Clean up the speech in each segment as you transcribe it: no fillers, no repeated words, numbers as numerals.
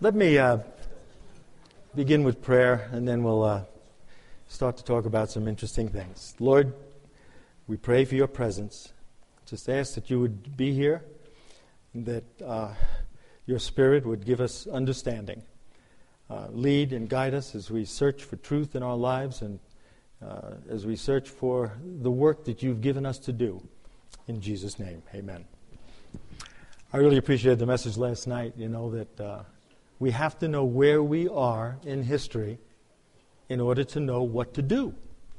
Let me begin with prayer, and then we'll start to talk about some interesting things. Lord, we pray for your presence. Just ask that you would be here, and that your Spirit would give us understanding. Lead and guide us as we search for truth in our lives, and as we search for the work that you've given us to do. In Jesus' name, amen. I really appreciated the message last night, that we have to know where we are in history in order to know what to do.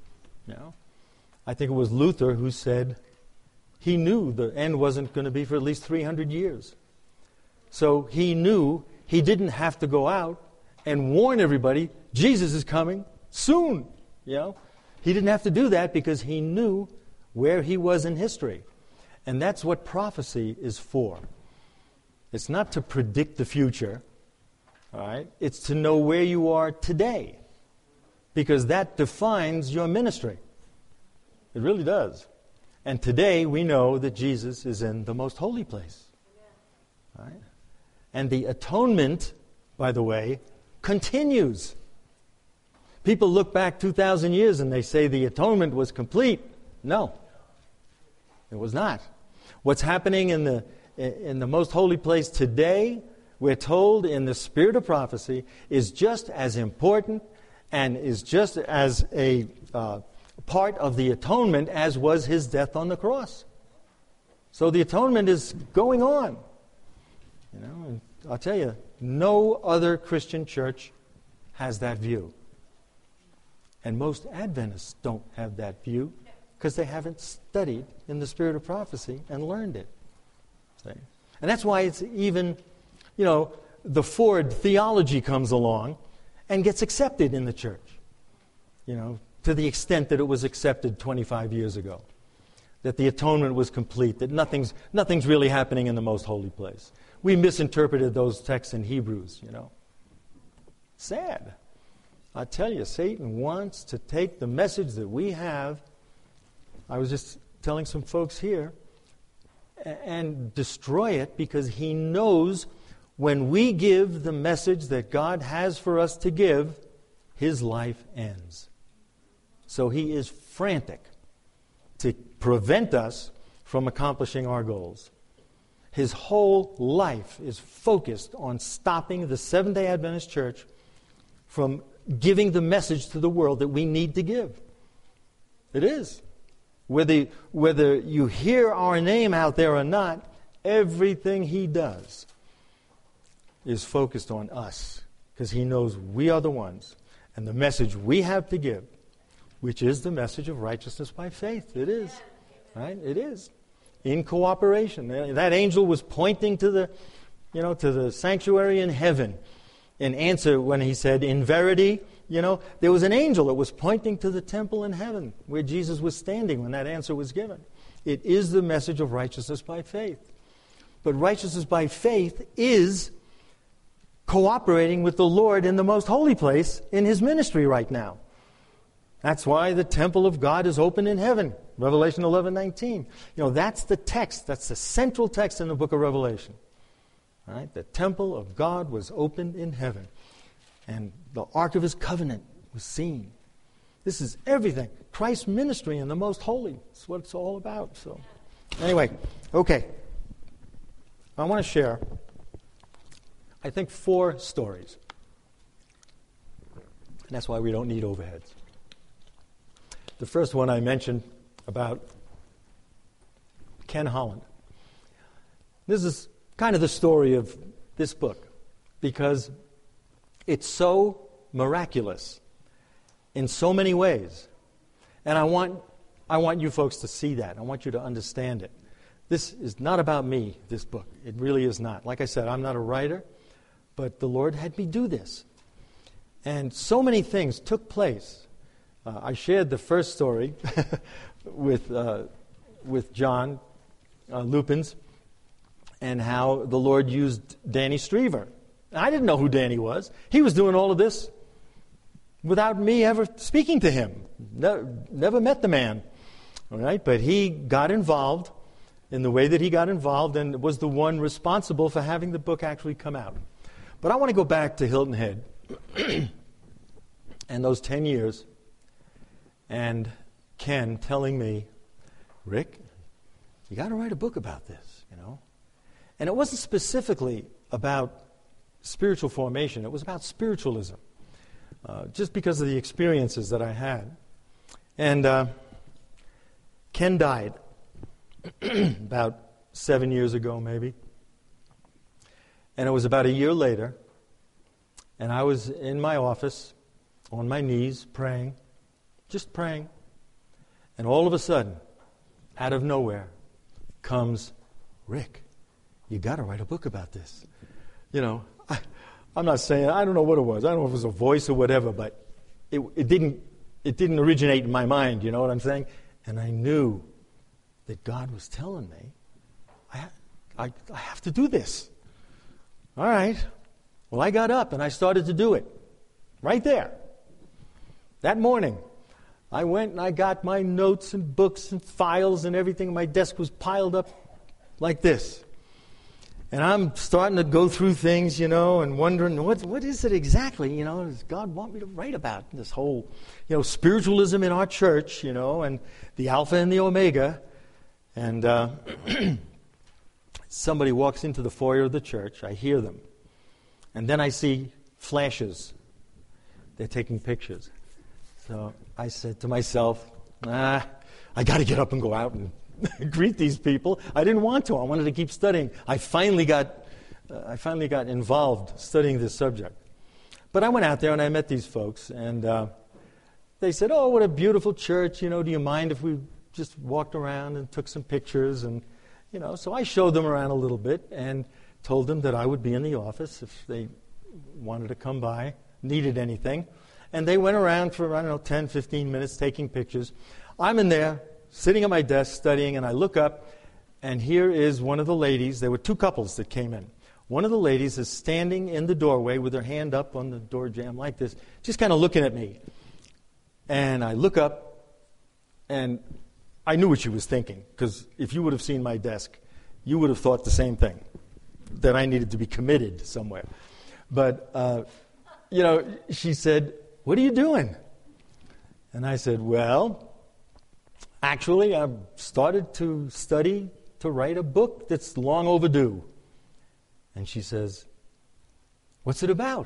I think it was Luther who said he knew the end wasn't going to be for at least 300 years. So he knew he didn't have to go out and warn everybody, Jesus is coming soon. He didn't have to do that because he knew where he was in history. And that's what prophecy is for. It's not to predict the future. All right? It's to know where you are today, because that defines your ministry. It really does. And today we know that Jesus is in the most holy place. All right? And the atonement, by the way, continues. People look back 2,000 years and they say the atonement was complete. No, it was not. What's happening in the most holy place today, we're told in the spirit of prophecy, is just as important and is just as a part of the atonement as was his death on the cross. So the atonement is going on. And I'll tell you, no other Christian church has that view. And most Adventists don't have that view because they haven't studied in the spirit of prophecy and learned it. See? And that's why it's even, the Ford theology comes along and gets accepted in the church, to the extent that it was accepted 25 years ago, that the atonement was complete, that nothing's really happening in the most holy place. We misinterpreted those texts in Hebrews, Sad. I tell you, Satan wants to take the message that we have, I was just telling some folks here, and destroy it, because he knows when we give the message that God has for us to give, his life ends. So he is frantic to prevent us from accomplishing our goals. His whole life is focused on stopping the Seventh-day Adventist Church from giving the message to the world that we need to give. It is. Whether you hear our name out there or not, everything he does is focused on us, because he knows we are the ones, and the message we have to give, which is the message of righteousness by faith. It is. Right? It is. In cooperation. That angel was pointing to the sanctuary in heaven in answer when he said, in verity, there was an angel that was pointing to the temple in heaven where Jesus was standing when that answer was given. It is the message of righteousness by faith. But righteousness by faith is cooperating with the Lord in the most holy place in his ministry right now. That's why the temple of God is open in heaven. Revelation 11:19. That's the text. That's the central text in the book of Revelation. All right? The temple of God was opened in heaven. And the Ark of his covenant was seen. This is everything. Christ's ministry in the most holy. That's what it's all about. So, anyway, okay. I want to share, I think, 4 stories. And that's why we don't need overheads. The first one I mentioned about Ken Holland. This is kind of the story of this book, because it's so miraculous in so many ways. And I want you folks to see that. I want you to understand it. This is not about me, this book. It really is not. Like I said, I'm not a writer, but the Lord had me do this. And so many things took place. I shared the first story with John Lupins, and how the Lord used Danny Strever. I didn't know who Danny was. He was doing all of this without me ever speaking to him. Never met the man. All right? But he got involved in the way that he got involved, and was the one responsible for having the book actually come out. But I want to go back to Hilton Head and those 10 years and Ken telling me, Rick, you got to write a book about this, you know. And it wasn't specifically about spiritual formation. It was about spiritualism, just because of the experiences that I had. And Ken died about 7 years ago, maybe. And it was about a year later, and I was in my office, on my knees, praying, just praying. And all of a sudden, out of nowhere, comes, Rick, you got to write a book about this. You know, I'm not saying, I don't know what it was. I don't know if it was a voice or whatever, but it didn't originate in my mind, you know what I'm saying? And I knew that God was telling me, I have to do this. All right. Well, I got up and I started to do it. Right there. That morning, I went and I got my notes and books and files and everything. My desk was piled up like this. And I'm starting to go through things, you know, and wondering, what is it exactly, you know, does God want me to write about? This whole, you know, spiritualism in our church, you know, and the Alpha and the Omega. And somebody walks into the foyer of the church. I hear them. And then I see flashes. They're taking pictures. So I said to myself, I got to get up and go out and greet these people. I didn't want to. I wanted to keep studying. I finally got involved studying this subject. But I went out there and I met these folks, and they said, "Oh, what a beautiful church! You know, do you mind if we just walked around and took some pictures?" And you know, so I showed them around a little bit and told them that I would be in the office if they wanted to come by, needed anything. And they went around for, 10, 15 minutes taking pictures. I'm in there, sitting at my desk studying, and I look up, and here is one of the ladies. There were two couples that came in. One of the ladies is standing in the doorway with her hand up on the door jamb like this, just kind of looking at me. And I look up, and I knew what she was thinking, because if you would have seen my desk, you would have thought the same thing, that I needed to be committed somewhere. But, she said, "What are you doing?" And I said, "Well, actually, I've started to study to write a book that's long overdue." And she says, "What's it about?"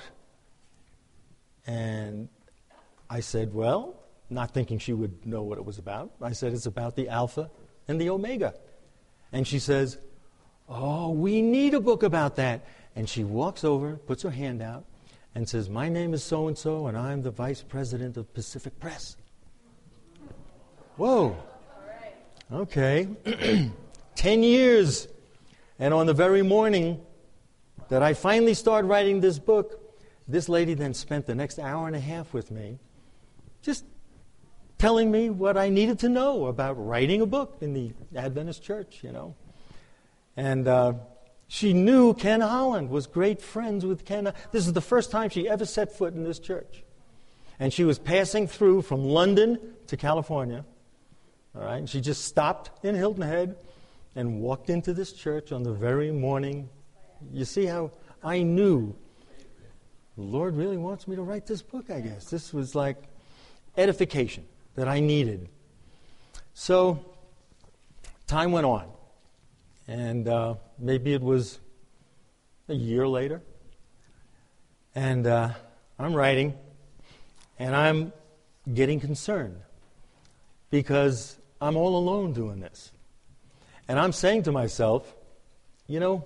And I said, well, not thinking she would know what it was about, I said, "It's about the Alpha and the Omega." And she says, "Oh, we need a book about that." And she walks over, puts her hand out, and says, "My name is so-and-so, and I'm the vice president of Pacific Press." Whoa. Okay. 10 years. And on the very morning that I finally started writing this book, this lady then spent the next hour and a half with me, just telling me what I needed to know about writing a book in the Adventist church, you know. And she knew Ken Holland, was great friends with Ken. This is the first time she ever set foot in this church. And she was passing through from London to California. All right, and she just stopped in Hilton Head and walked into this church on the very morning. You see how I knew the Lord really wants me to write this book, I guess. This was like edification that I needed. So time went on. And maybe it was a year later. And I'm writing, and I'm getting concerned because I'm all alone doing this. And I'm saying to myself, you know,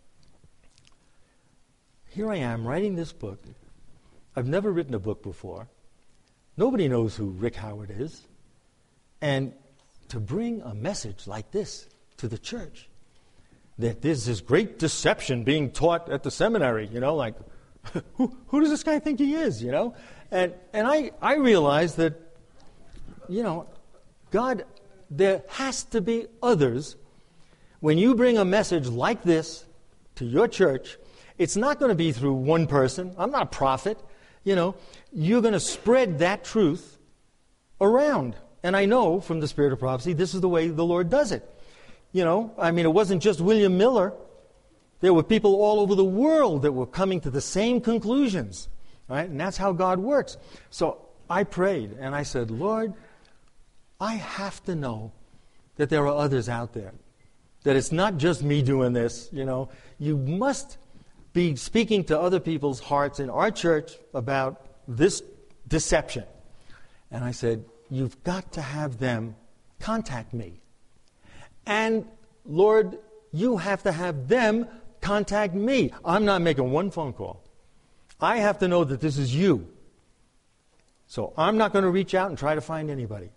here I am writing this book. I've never written a book before. Nobody knows who Rick Howard is. And to bring a message like this to the church, that there's this great deception being taught at the seminary, you know, like, who does this guy think he is, you know? And I realized that, you know, God, there has to be others. When you bring a message like this to your church, it's not going to be through one person. I'm not a prophet. You know, you're going to spread that truth around. And I know from the spirit of prophecy, this is the way the Lord does it. You know, I mean, it wasn't just William Miller There were people all over the world that were coming to the same conclusions. Right? And that's how God works. So I prayed and I said, Lord, I have to know that there are others out there. That it's not just me doing this, you know. You must be speaking to other people's hearts in our church about this deception. And I said, you've got to have them contact me. And Lord, you have to have them contact me. I'm not making one phone call. I have to know that this is you. So I'm not going to reach out and try to find anybody.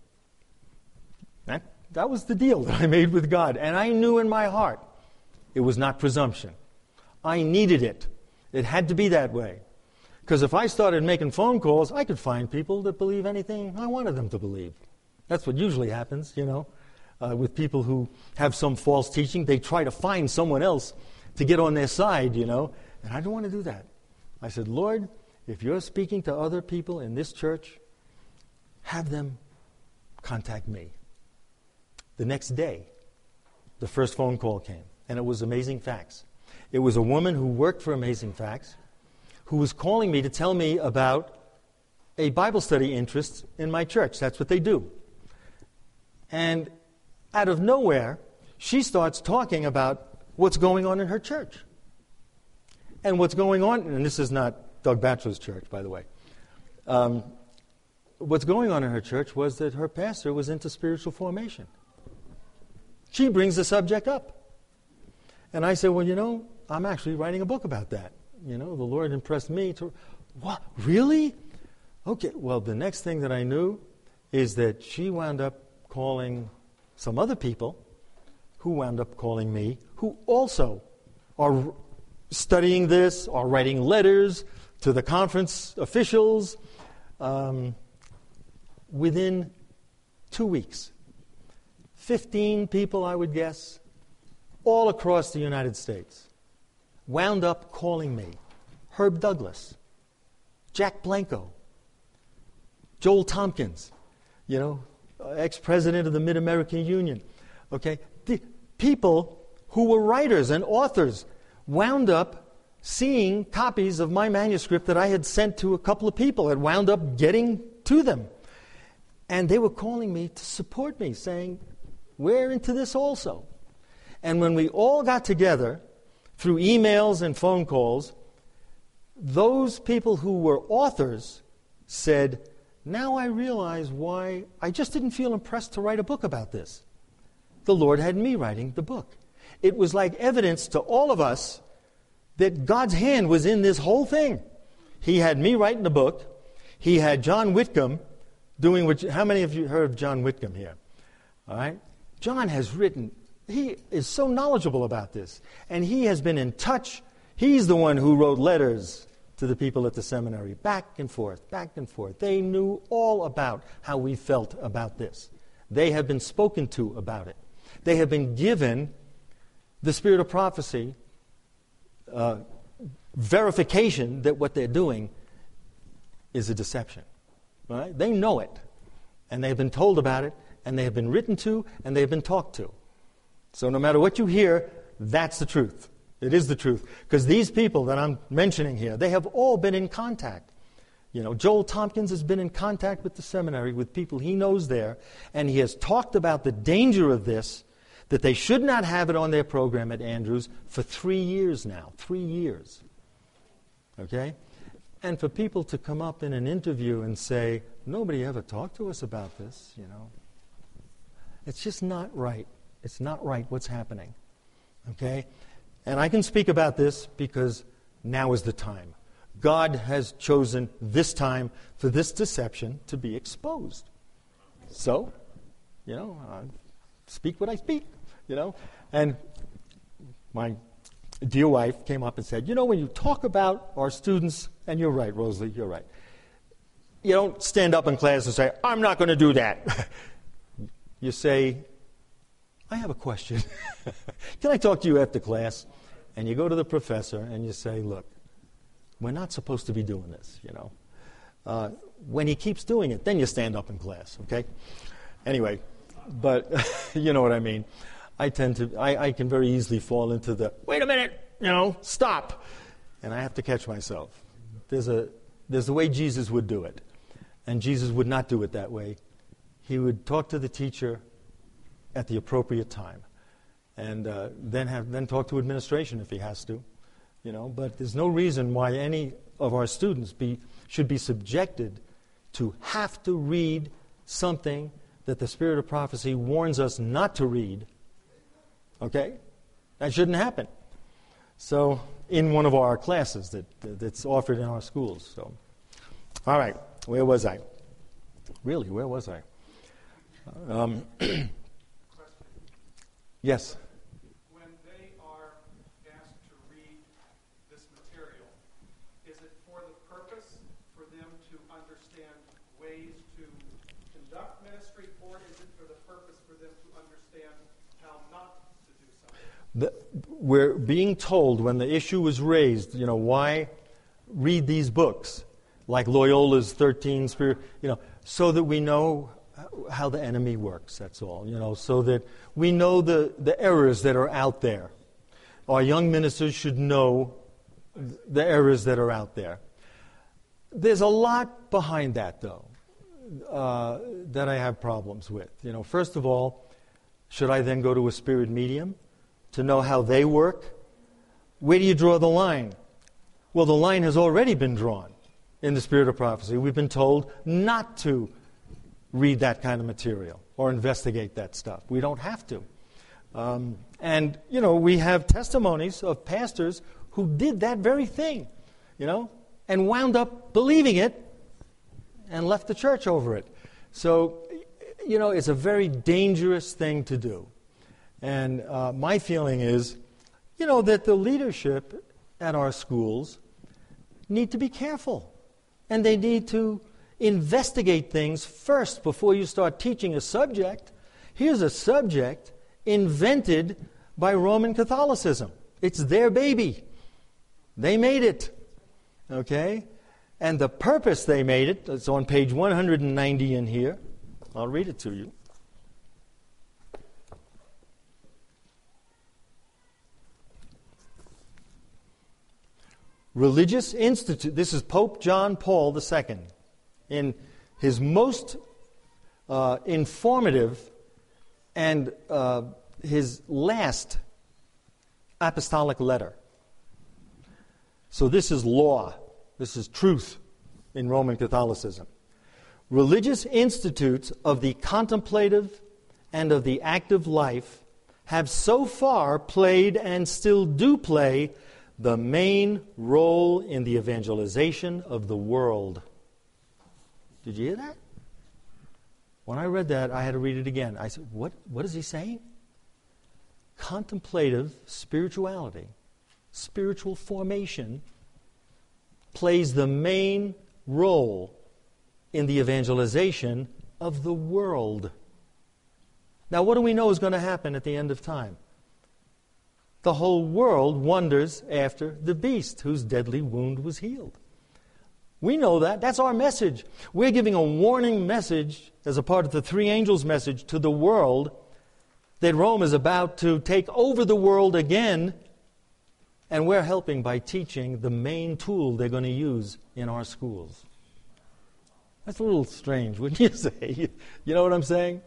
That was the deal that I made with God. And I knew in my heart it was not presumption. I needed it. It had to be that way. Because if I started making phone calls, I could find people that believe anything I wanted them to believe. That's what usually happens, you know, with people who have some false teaching. They try to find someone else to get on their side, you know. And I don't want to do that. I said, Lord, if you're speaking to other people in this church, have them contact me. The next day, the first phone call came, and it was Amazing Facts. It was a woman who worked for Amazing Facts who was calling me to tell me about a Bible study interest in my church. That's what they do. And out of nowhere, she starts talking about what's going on in her church. And what's going on, and this is not Doug Batchelor's church, by the way. What's going on in her church was that her pastor was into spiritual formation. She brings the subject up. And I said, well, you know, I'm actually writing a book about that. You know, the Lord impressed me to, what, really? Okay, well, the next thing that I knew is that she wound up calling some other people who wound up calling me, who also are studying this, are writing letters to the conference officials. Within 2 weeks, 15 people, I would guess, all across the United States, wound up calling me. Herb Douglas, Jack Blanco, Joel Tompkins, you know, ex-president of the Mid-American Union. Okay, the people who were writers and authors wound up seeing copies of my manuscript that I had sent to a couple of people and wound up getting to them. And they were calling me to support me, saying, we're into this also. And when we all got together through emails and phone calls, those people who were authors said, now I realize why I just didn't feel impressed to write a book about this. The Lord had me writing the book. It was like evidence to all of us that God's hand was in this whole thing. He had me writing the book. He had John Whitcomb doing what... How many of you heard of John Whitcomb here? All right? John has written... He is so knowledgeable about this. And he has been in touch. He's the one who wrote letters to the people at the seminary. Back and forth, back and forth. They knew all about how we felt about this. They have been spoken to about it. They have been given the spirit of prophecy, verification that what they're doing is a deception. Right? They know it. And they've been told about it, and they have been written to, and they have been talked to. So no matter what you hear, that's the truth. It is the truth. Because these people that I'm mentioning here, they have all been in contact. You know, Joel Tompkins has been in contact with the seminary, with people he knows there, and he has talked about the danger of this, that they should not have it on their program at Andrews for 3 years now. 3 years. Okay? And for people to come up in an interview and say, nobody ever talked to us about this, you know. It's just not right. It's not right what's happening. Okay? And I can speak about this because now is the time. God has chosen this time for this deception to be exposed. So, you know, I speak what I speak, you know. And my dear wife came up and said, you know, when you talk about our students, and you're right, Rosalie, you're right. You don't stand up in class and say, I'm not going to do that. You say, I have a question. Can I talk to you after class? And you go to the professor and you say, look, we're not supposed to be doing this, you know. When he keeps doing it, then you stand up in class, okay? Anyway, but you know what I mean. I can very easily fall into the, wait a minute, stop. And I have to catch myself. There's the way Jesus would do it. And Jesus would not do it that way. He would talk to the teacher at the appropriate time. And then talk to administration if he has to. But there's no reason why any of our students should be subjected to have to read something that the Spirit of Prophecy warns us not to read. Okay? That shouldn't happen. So, in one of our classes that's offered in our schools. So, all right, where was I? Really, where was I? Yes. When they are asked to read this material, is it for the purpose for them to understand ways to conduct ministry, or is it for the purpose for them to understand how not to do something? We're being told when the issue was raised, why read these books, like Loyola's 13 Spirit, so that we know how the enemy works, that's all, so that we know the errors that are out there. Our young ministers should know the errors that are out there. There's a lot behind that, though, that I have problems with. First of all, should I then go to a spirit medium to know how they work? Where do you draw the line? Well, the line has already been drawn in the Spirit of Prophecy. We've been told not to read that kind of material or investigate that stuff. We don't have to. And we have testimonies of pastors who did that very thing, and wound up believing it and left the church over it. So, it's a very dangerous thing to do. And my feeling is, that the leadership at our schools need to be careful. And they need to investigate things first before you start teaching a subject. Here's a subject invented by Roman Catholicism. It's their baby. They made it. Okay? And the purpose they made it, it's on page 190 in here. I'll read it to you. Religious Institute. This is Pope John Paul II. In his most informative and his last apostolic letter. So this is law. This is truth in Roman Catholicism. Religious institutes of the contemplative and of the active life have so far played and still do play the main role in the evangelization of the world. Did you hear that? When I read that, I had to read it again. I said, what is he saying? Contemplative spirituality, spiritual formation, plays the main role in the evangelization of the world. Now, what do we know is going to happen at the end of time? The whole world wonders after the beast whose deadly wound was healed. We know that. That's our message. We're giving a warning message as a part of the three angels' message to the world that Rome is about to take over the world again, and we're helping by teaching the main tool they're going to use in our schools. That's a little strange, wouldn't you say? You know what I'm saying?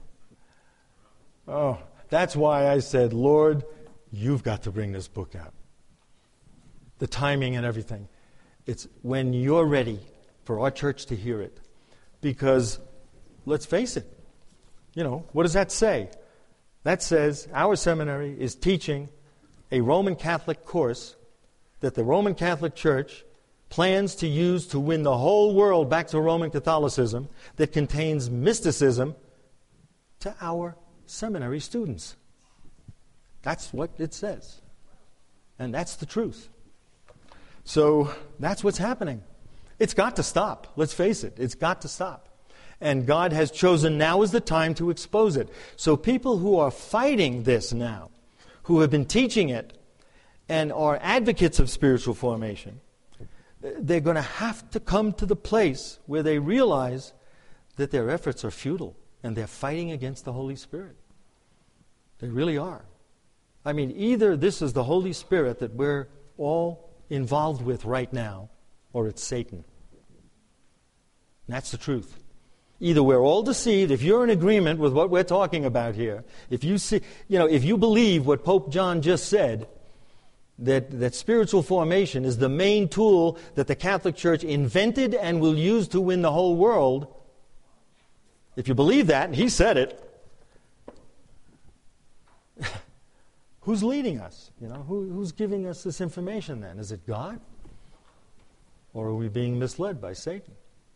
Oh, that's why I said, Lord, you've got to bring this book out. The timing and everything. It's when you're ready for our church to hear it. Because, let's face it, what does that say? That says our seminary is teaching a Roman Catholic course that the Roman Catholic Church plans to use to win the whole world back to Roman Catholicism, that contains mysticism to our seminary students. That's what it says. And that's the truth. So that's what's happening. It's got to stop. Let's face it. It's got to stop. And God has chosen now is the time to expose it. So people who are fighting this now, who have been teaching it, and are advocates of spiritual formation, they're going to have to come to the place where they realize that their efforts are futile and they're fighting against the Holy Spirit. They really are. I mean, either this is the Holy Spirit that we're all involved with right now, or it's Satan. That's the truth. Either we're all deceived, if you're in agreement with what we're talking about here, if you see, if you believe what Pope John just said, that spiritual formation is the main tool that the Catholic Church invented and will use to win the whole world, if you believe that, and he said it, who's leading us? Who's giving us this information then? Is it God? Or are we being misled by Satan?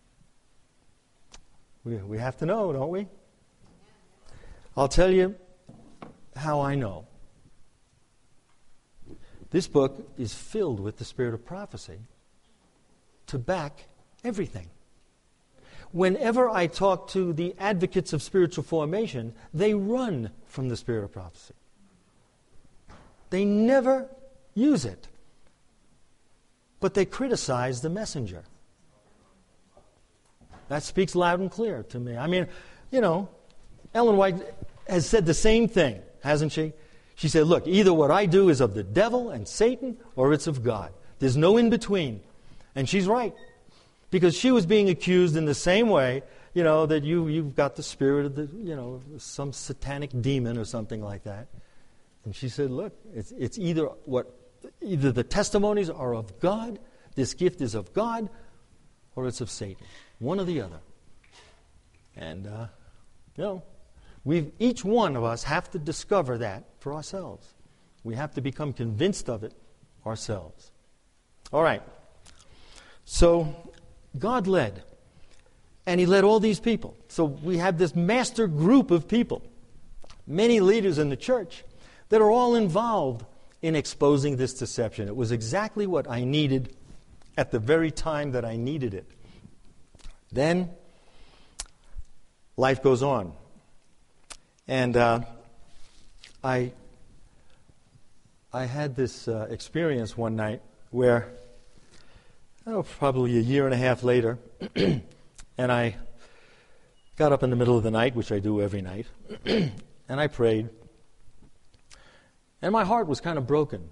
We have to know, don't we? I'll tell you how I know. This book is filled with the spirit of prophecy to back everything. Whenever I talk to the advocates of spiritual formation, they run from the spirit of prophecy. They never use it, but they criticize the messenger. That speaks loud and clear to me. I mean, Ellen White has said the same thing, hasn't she? She said, look, either what I do is of the devil and Satan, or it's of God. There's no in between. And she's right. Because she was being accused in the same way, that you've got the spirit of some satanic demon or something like that. And she said, look, it's either the testimonies are of God, this gift is of God, or it's of Satan. One or the other. And, each one of us have to discover that for ourselves. We have to become convinced of it ourselves. All right. So, God led. And He led all these people. So we have this master group of people, many leaders in the church, that are all involved in exposing this deception. It was exactly what I needed at the very time that I needed it. Then, life goes on. And I had this experience one night where, probably a year and a half later, and I got up in the middle of the night, which I do every night, and I prayed. And my heart was kind of broken.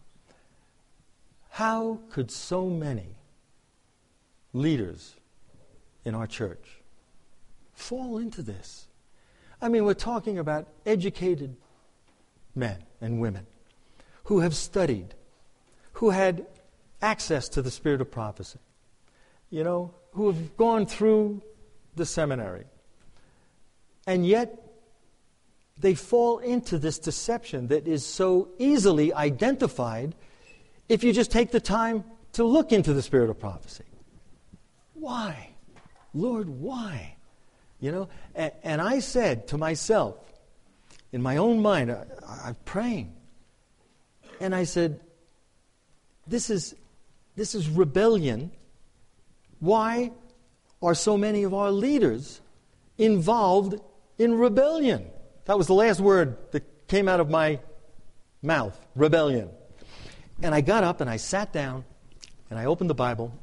How could so many leaders in our church fall into this? I mean, we're talking about educated men and women who have studied, who had access to the spirit of prophecy, who have gone through the seminary. And yet, they fall into this deception that is so easily identified if you just take the time to look into the spirit of prophecy. Why? Lord, why? And I said to myself, in my own mind, I'm praying, and I said, this is rebellion. Why are so many of our leaders involved in rebellion? That was the last word that came out of my mouth, rebellion. And I got up and I sat down and I opened the Bible.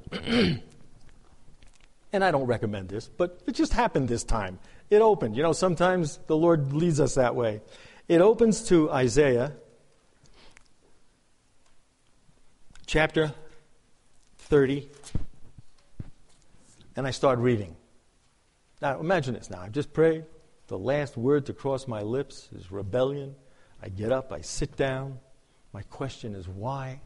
And I don't recommend this, but it just happened this time. It opened. Sometimes the Lord leads us that way. It opens to Isaiah chapter 30. And I start reading. Now, imagine this now. I've just prayed. The last word to cross my lips is rebellion. I get up. I sit down. My question is, why?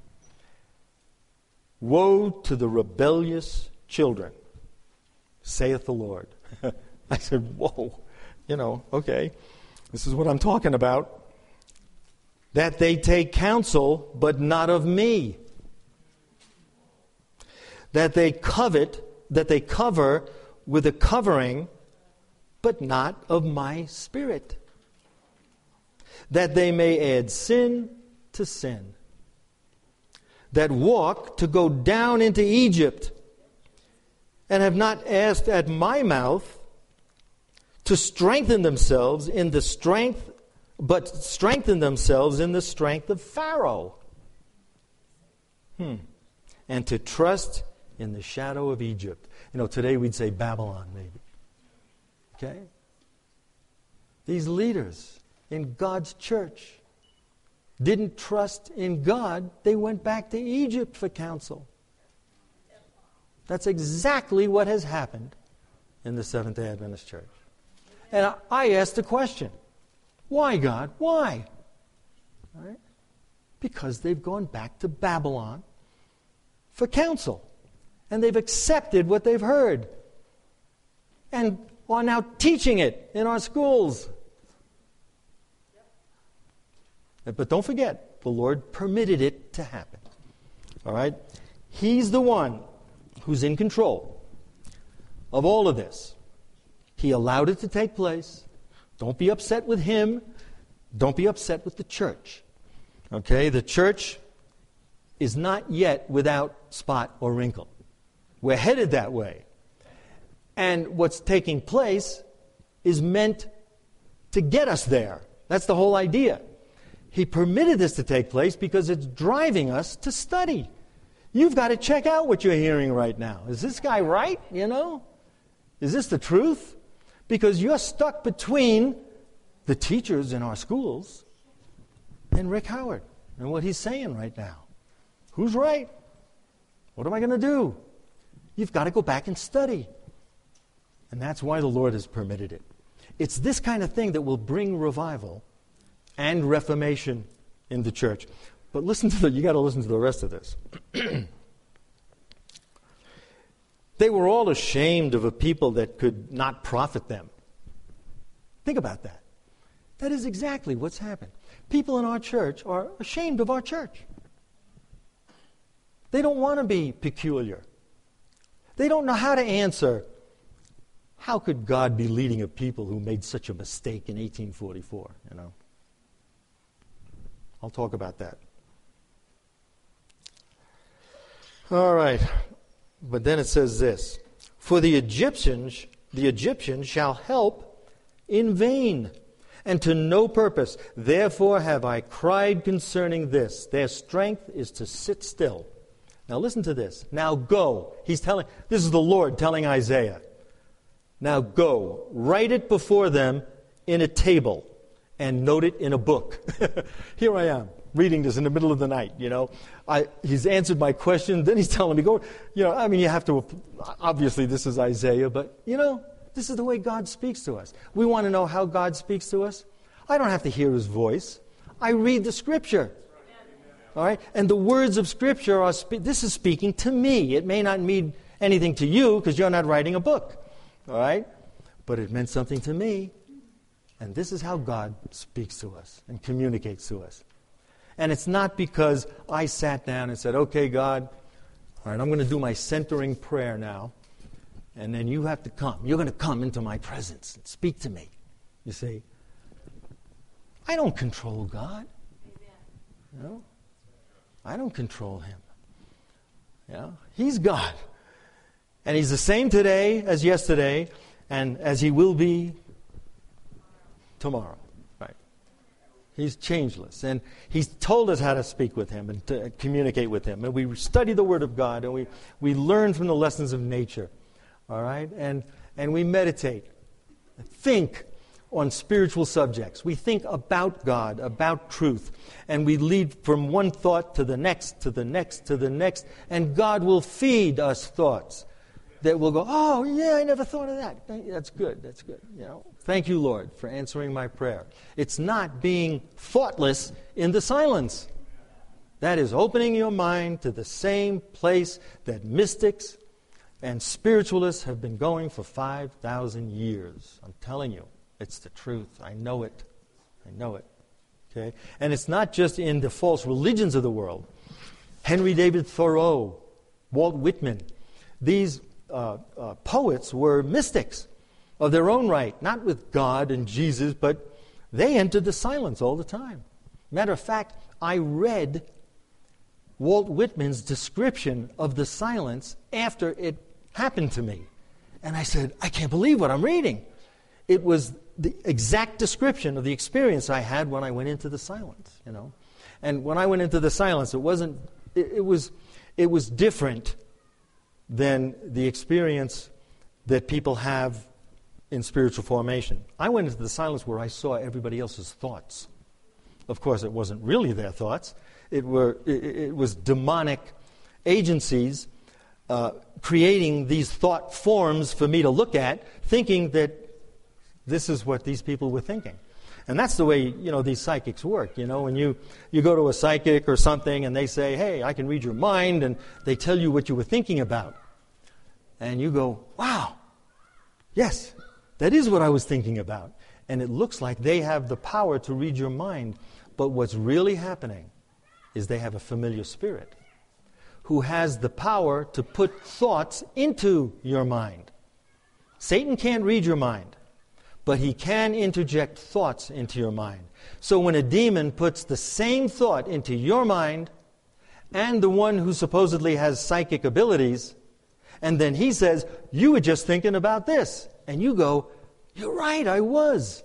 Woe to the rebellious children, saith the Lord. I said, whoa, okay. This is what I'm talking about. That they take counsel, but not of me. That they cover with a covering, but not of my spirit. That they may add sin to sin. That walk to go down into Egypt, and have not asked at my mouth to strengthen themselves in the strength, but strengthen themselves in the strength of Pharaoh. And to trust in the shadow of Egypt. Today we'd say Babylon, maybe. Okay? These leaders in God's church didn't trust in God, they went back to Egypt for counsel. That's exactly what has happened in the Seventh-day Adventist Church. And I asked the question, why, God? Why? Right? Because they've gone back to Babylon for counsel. And they've accepted what they've heard. And are now teaching it in our schools. But don't forget, the Lord permitted it to happen. All right? He's the one who's in control of all of this. He allowed it to take place. Don't be upset with him. Don't be upset with the church. Okay? The church is not yet without spot or wrinkle. We're headed that way. And what's taking place is meant to get us there. That's the whole idea. He permitted this to take place because it's driving us to study. You've got to check out what you're hearing right now. Is this guy right? You know? Is this the truth? Because you're stuck between the teachers in our schools and Rick Howard and what he's saying right now. Who's right? What am I going to do? You've got to go back and study. And that's why the Lord has permitted it. It's this kind of thing that will bring revival and reformation in the church. But you got to listen to the rest of this. They were all ashamed of a people that could not profit them. Think about that. That is exactly what's happened. People in our church are ashamed of our church. They don't want to be peculiar. They don't know how to answer, how could God be leading a people who made such a mistake in 1844, you know? I'll talk about that. All right. But then it says this, for the Egyptians shall help in vain, and to no purpose. Therefore have I cried concerning this. Their strength is to sit still. Now listen to this. Now go. This is the Lord telling Isaiah. Now go, write it before them in a table and note it in a book. Here I am, reading this in the middle of the night, you know. He's answered my question, then he's telling me, go, you know, I mean, you have to, obviously this is Isaiah, but, you know, this is the way God speaks to us. We want to know how God speaks to us. I don't have to hear his voice. I read the Scripture. All right? And the words of Scripture this is speaking to me. It may not mean anything to you because you're not writing a book. All right? But it meant something to me. And this is how God speaks to us and communicates to us. And it's not because I sat down and said, okay, God, all right, I'm going to do my centering prayer now. And then you have to come. You're going to come into my presence and speak to me. You see? I don't control God. You know? I don't control him. You know? He's God. And he's the same today as yesterday and as he will be tomorrow. Right? He's changeless. And he's told us how to speak with him and to communicate with him. And we study the Word of God and we learn from the lessons of nature. All right? And we meditate. Think on spiritual subjects. We think about God, about truth. And we lead from one thought to the next, to the next, to the next. And God will feed us thoughts that will go, oh, yeah, I never thought of that. That's good. That's good. You know, thank you, Lord, for answering my prayer. It's not being thoughtless in the silence. That is opening your mind to the same place that mystics and spiritualists have been going for 5,000 years. I'm telling you, it's the truth. I know it. I know it. Okay? And it's not just in the false religions of the world. Henry David Thoreau, Walt Whitman, these poets were mystics of their own right, not with God and Jesus, but they entered the silence all the time. Matter of fact, I read Walt Whitman's description of the silence after it happened to me. And I said, I can't believe what I'm reading. It was the exact description of the experience I had when I went into the silence, you know. And when I went into the silence, it was different than the experience that people have in spiritual formation. I went into the silence where I saw everybody else's thoughts. Of course, it wasn't really their thoughts. It was demonic agencies creating these thought forms for me to look at, thinking that this is what these people were thinking. And that's the way, these psychics work. When you go to a psychic or something and they say, hey, I can read your mind, and they tell you what you were thinking about. And you go, wow, yes, that is what I was thinking about. And it looks like they have the power to read your mind. But what's really happening is they have a familiar spirit who has the power to put thoughts into your mind. Satan can't read your mind, but he can interject thoughts into your mind. So when a demon puts the same thought into your mind and the one who supposedly has psychic abilities, and then he says, you were just thinking about this. And you go, you're right, I was.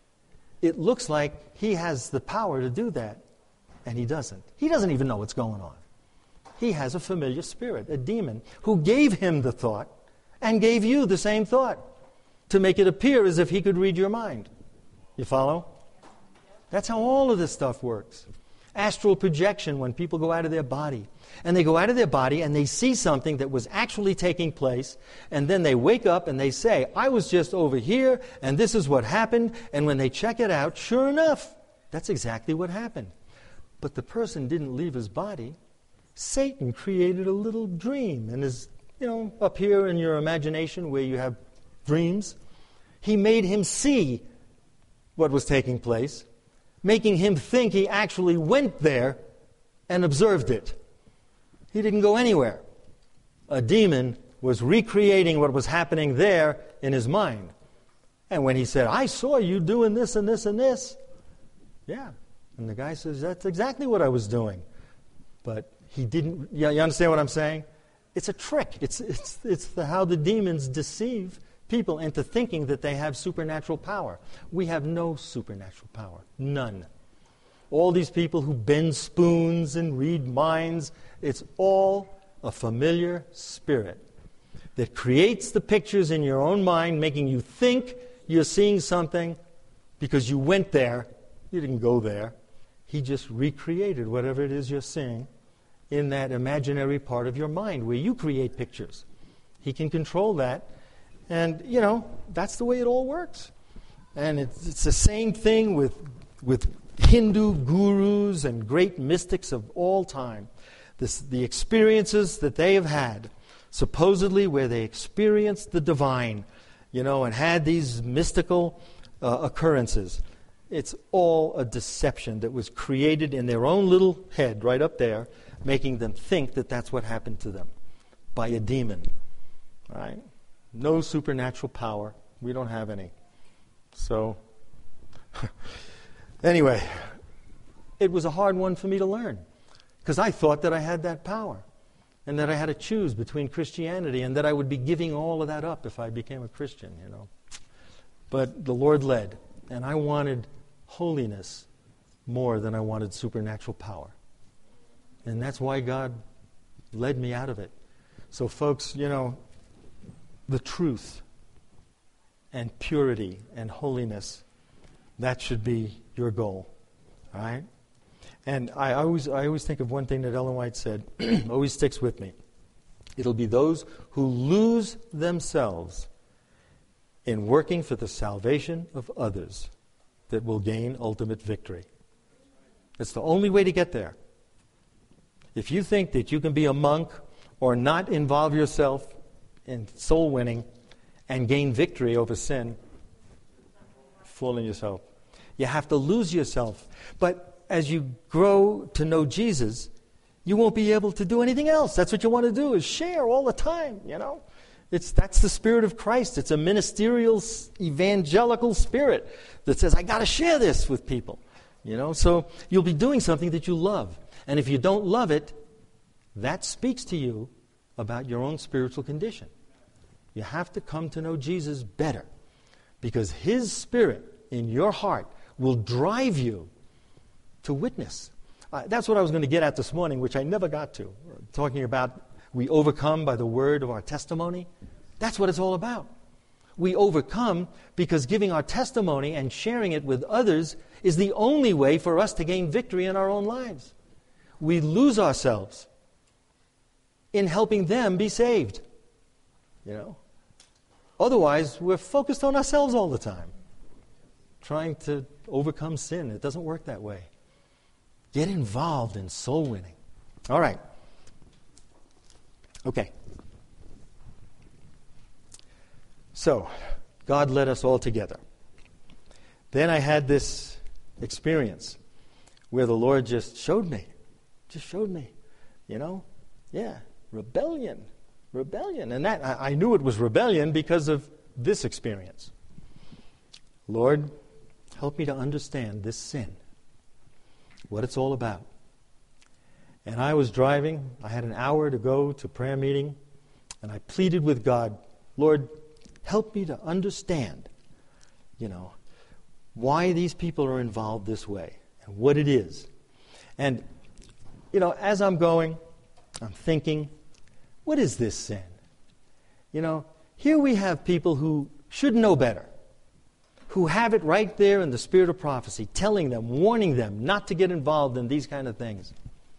It looks like he has the power to do that, and he doesn't. He doesn't even know what's going on. He has a familiar spirit, a demon, who gave him the thought and gave you the same thought to make it appear as if he could read your mind. You follow? That's how all of this stuff works. Astral projection, when people go out of their body. And they go out of their body and they see something that was actually taking place, and then they wake up and they say, I was just over here and this is what happened. And when they check it out, sure enough, that's exactly what happened. But the person didn't leave his body. Satan created a little dream and is, up here in your imagination where you have dreams. He made him see what was taking place, making him think he actually went there and observed it. He didn't go anywhere. A demon was recreating what was happening there in his mind. And when he said, I saw you doing this and this and this. Yeah. And the guy says, that's exactly what I was doing. But he didn't. You understand what I'm saying? It's a trick. It's how the demons deceive people into thinking that they have supernatural power. We have no supernatural power. None. All these people who bend spoons and read minds, it's all a familiar spirit that creates the pictures in your own mind, making you think you're seeing something because you went there. You didn't go there. He just recreated whatever it is you're seeing in that imaginary part of your mind where you create pictures. He can control that. And, that's the way it all works. And it's the same thing with Hindu gurus and great mystics of all time. The experiences that they have had, supposedly where they experienced the divine, and had these mystical occurrences. It's all a deception that was created in their own little head right up there, making them think that that's what happened to them by a demon. Right? No supernatural power. We don't have any. So, anyway, it was a hard one for me to learn because I thought that I had that power and that I had to choose between Christianity and that I would be giving all of that up if I became a Christian, But the Lord led, and I wanted holiness more than I wanted supernatural power. And that's why God led me out of it. So, folks, the truth and purity and holiness, that should be your goal. All right? And I always think of one thing that Ellen White said, always sticks with me. It'll be those who lose themselves in working for the salvation of others that will gain ultimate victory. It's the only way to get there. If you think that you can be a monk or not involve yourself in soul winning and gain victory over sin, fooling yourself. You have to lose yourself. But as you grow to know Jesus, you won't be able to do anything else. That's what you want to do, is share all the time, That's the spirit of Christ. It's a ministerial, evangelical spirit that says, I got to share this with people. So you'll be doing something that you love. And if you don't love it, that speaks to you about your own spiritual condition. You have to come to know Jesus better because His Spirit in your heart will drive you to witness. That's what I was going to get at this morning, which I never got to. Talking about we overcome by the word of our testimony. That's what it's all about. We overcome because giving our testimony and sharing it with others is the only way for us to gain victory in our own lives. We lose ourselves in helping them be saved. Otherwise, we're focused on ourselves all the time, trying to overcome sin. It doesn't work that way. Get involved in soul winning. All right. Okay. So, God led us all together. Then I had this experience where the Lord just showed me. Rebellion. And that I knew it was rebellion because of this experience. Lord, help me to understand this sin, what it's all about. And I was driving. I had an hour to go to prayer meeting, and I pleaded with God, Lord, help me to understand, why these people are involved this way and what it is. And, as I'm going, I'm thinking, what is this sin? Here we have people who should know better, who have it right there in the spirit of prophecy, telling them, warning them not to get involved in these kind of things.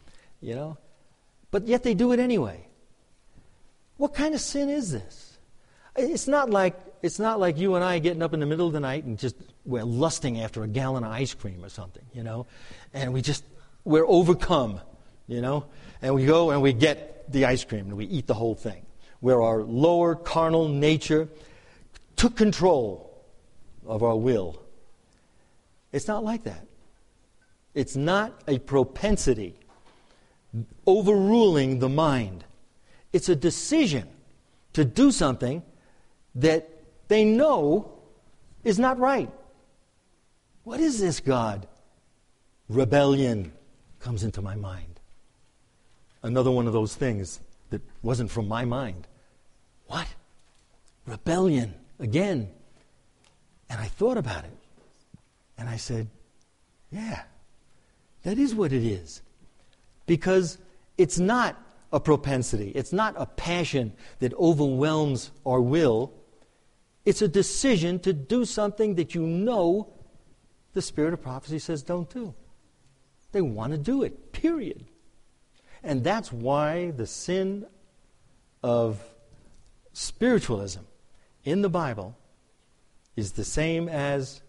But yet they do it anyway. What kind of sin is this? It's not like you and I getting up in the middle of the night and we're lusting after a gallon of ice cream or something, and we're overcome, and we go and we get the ice cream and we eat the whole thing, where our lower carnal nature took control of our will. It's not like that. It's not a propensity overruling the mind. It's a decision to do something that they know is not right. What is this, God? Rebellion comes into my mind. Another one of those things that wasn't from my mind. What? Rebellion again. And I thought about it. And I said, yeah, that is what it is. Because it's not a propensity. It's not a passion that overwhelms our will. It's a decision to do something that the spirit of prophecy says don't do. They want to do it, period. And that's why the sin of spiritualism in the Bible is the same as...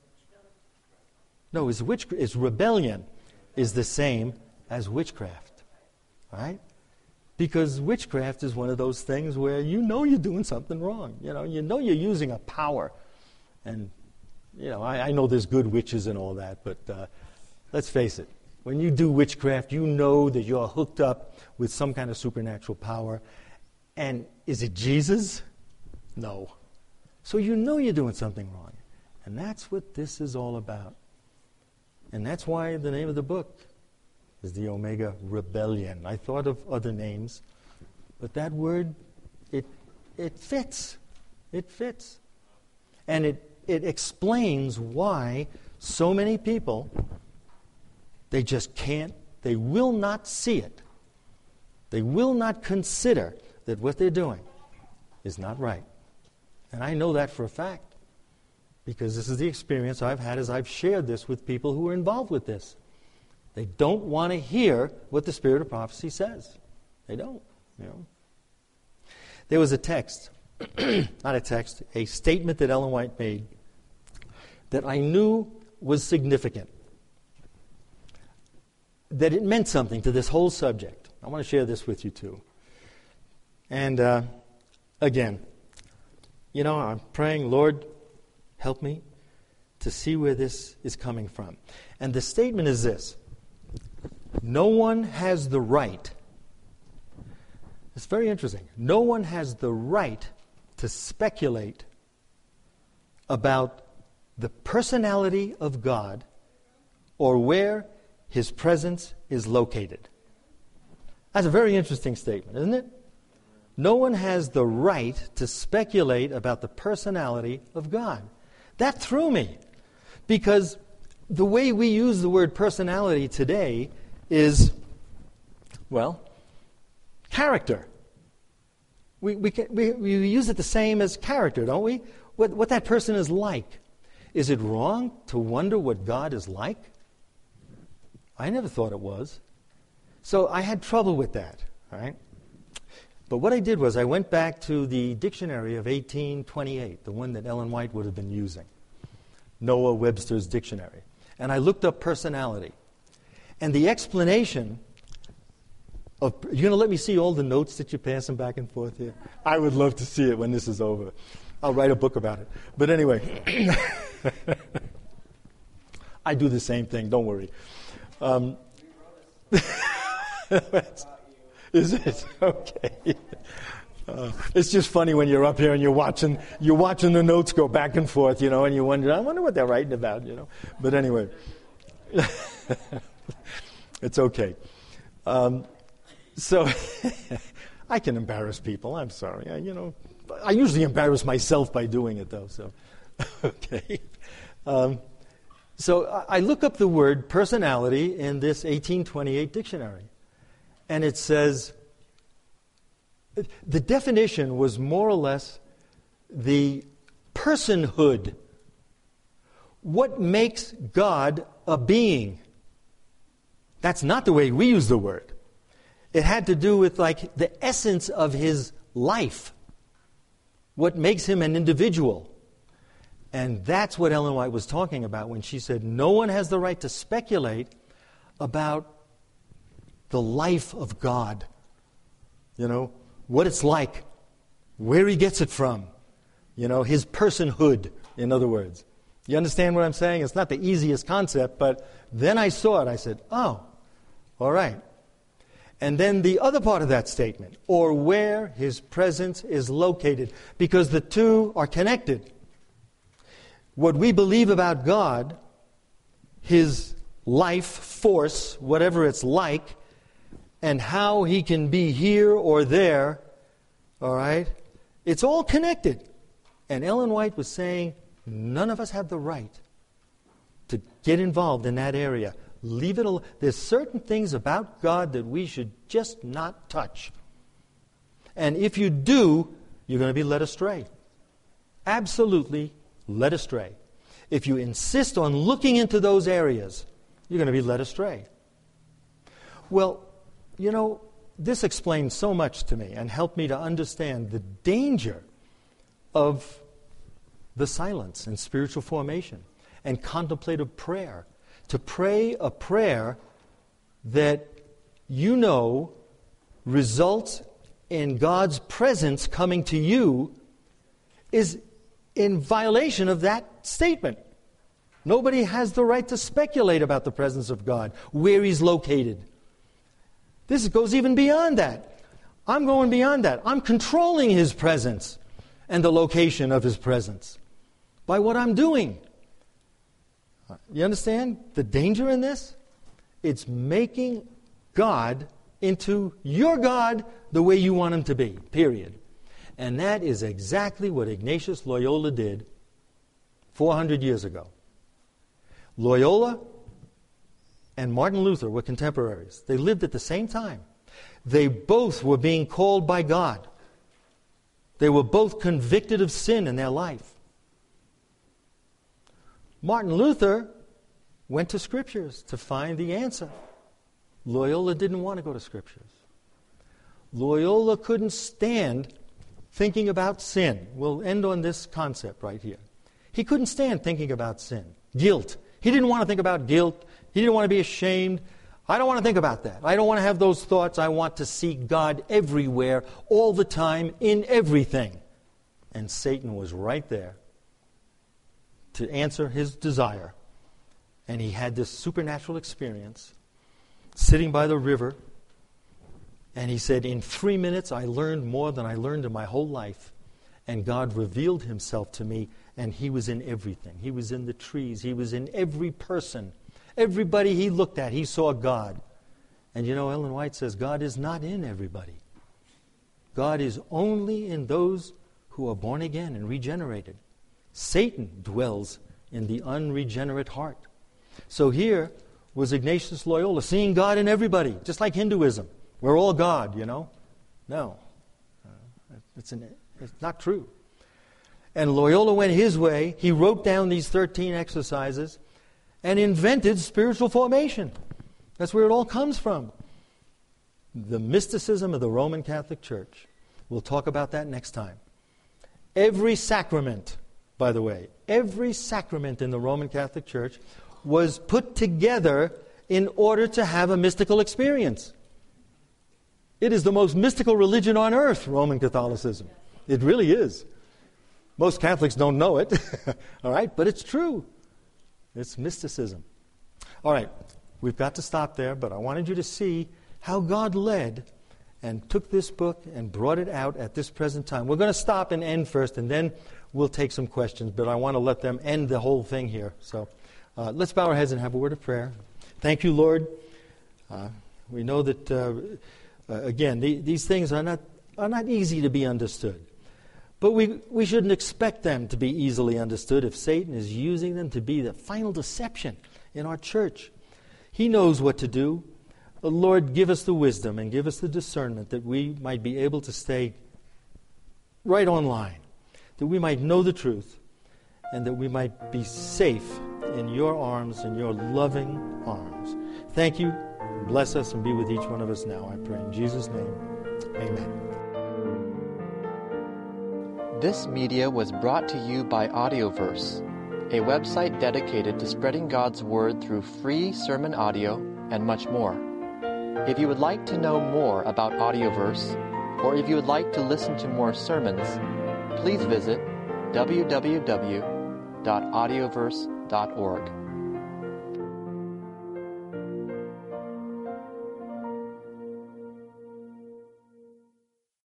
is rebellion is the same as witchcraft. Right? Because witchcraft is one of those things where you're doing something wrong. You're using a power. And, I know there's good witches and all that, but let's face it. When you do witchcraft, you know that you're hooked up with some kind of supernatural power. And is it Jesus? No. So you're doing something wrong. And that's what this is all about. And that's why the name of the book is the Omega Rebellion. I thought of other names, but that word, it fits. It fits. And it explains why so many people, they just can't, they will not see it. They will not consider that what they're doing is not right. And I know that for a fact, because this is the experience I've had as I've shared this with people who are involved with this. They don't want to hear what the spirit of prophecy says. They don't. There was a text, a statement that Ellen White made that I knew was significant, that it meant something to this whole subject. I want to share this with you too. And again, I'm praying, Lord, help me to see where this is coming from. And the statement is this: no one has the right, it's very interesting, no one has the right to speculate about the personality of God or where His presence is located. That's a very interesting statement, isn't it? No one has the right to speculate about the personality of God. That threw me, because the way we use the word personality today is, character. We use it the same as character, don't we? what that person is like. Is it wrong to wonder what God is like? I never thought it was. So I had trouble with that, all right? But what I did was I went back to the dictionary of 1828, the one that Ellen White would have been using, Noah Webster's dictionary. And I looked up personality. And the explanation of, you're going to let me see all the notes that you're passing back and forth here? I would love to see it when this is over. I'll write a book about it. But anyway, I do the same thing, don't worry. Is it? Okay. It's just funny when you're up here and you're watching the notes go back and forth, and you wonder, I wonder what they're writing about, But anyway, it's okay. So I can embarrass people. I'm sorry. I usually embarrass myself by doing it, though. So, okay. So I look up the word personality in this 1828 dictionary. And it says, the definition was more or less the personhood. What makes God a being? That's not the way we use the word. It had to do with like the essence of his life. What makes him an individual. And that's what Ellen White was talking about when she said no one has the right to speculate about the life of God. What it's like, where he gets it from, his personhood, in other words. You understand what I'm saying? It's not the easiest concept, but then I saw it. I said, oh, all right. And then the other part of that statement, or where his presence is located, because the two are connected. What we believe about God, his life force, whatever it's like, and how he can be here or there, all right? It's all connected. And Ellen White was saying, none of us have the right to get involved in that area. Leave it alone. There's certain things about God that we should just not touch. And if you do, you're going to be led astray. Absolutely led astray. If you insist on looking into those areas, you're going to be led astray. Well, this explains so much to me and helped me to understand the danger of the silence and spiritual formation and contemplative prayer. To pray a prayer that results in God's presence coming to you is in violation of that statement. Nobody has the right to speculate about the presence of God, where he's located. This goes even beyond that. I'm going beyond that. I'm controlling his presence and the location of his presence by what I'm doing. You understand the danger in this? It's making God into your God the way you want him to be, period. And that is exactly what Ignatius Loyola did 400 years ago. Loyola and Martin Luther were contemporaries. They lived at the same time. They both were being called by God. They were both convicted of sin in their life. Martin Luther went to Scriptures to find the answer. Loyola didn't want to go to Scriptures. Loyola couldn't stand thinking about sin. We'll end on this concept right here. He couldn't stand thinking about sin. Guilt. He didn't want to think about guilt. He didn't want to be ashamed. I don't want to think about that. I don't want to have those thoughts. I want to see God everywhere, all the time, in everything. And Satan was right there to answer his desire. And he had this supernatural experience, sitting by the river. And he said, in 3 minutes I learned more than I learned in my whole life. And God revealed himself to me, and he was in everything. He was in the trees. He was in every person. Everybody he looked at, he saw God. And Ellen White says God is not in everybody. God is only in those who are born again and regenerated. Satan dwells in the unregenerate heart. So here was Ignatius Loyola, seeing God in everybody, just like Hinduism. We're all God, No. It's not true. And Loyola went his way. He wrote down these 13 exercises and invented spiritual formation. That's where it all comes from. The mysticism of the Roman Catholic Church. We'll talk about that next time. Every sacrament, by the way, every sacrament in the Roman Catholic Church was put together in order to have a mystical experience. It is the most mystical religion on earth, Roman Catholicism. It really is. Most Catholics don't know it, all right, but it's true. It's mysticism. All right, we've got to stop there, but I wanted you to see how God led and took this book and brought it out at this present time. We're going to stop and end first, and then we'll take some questions, but I want to let them end the whole thing here. So let's bow our heads and have a word of prayer. Thank you, Lord. We know that, again, these things are not easy to be understood. But we shouldn't expect them to be easily understood if Satan is using them to be the final deception in our church. He knows what to do. Lord, give us the wisdom and give us the discernment that we might be able to stay right on line, that we might know the truth, and that we might be safe in your arms, in your loving arms. Thank you. Bless us and be with each one of us now, I pray. In Jesus' name, amen. This media was brought to you by Audioverse, a website dedicated to spreading God's Word through free sermon audio and much more. If you would like to know more about Audioverse, or if you would like to listen to more sermons, please visit www.audioverse.org.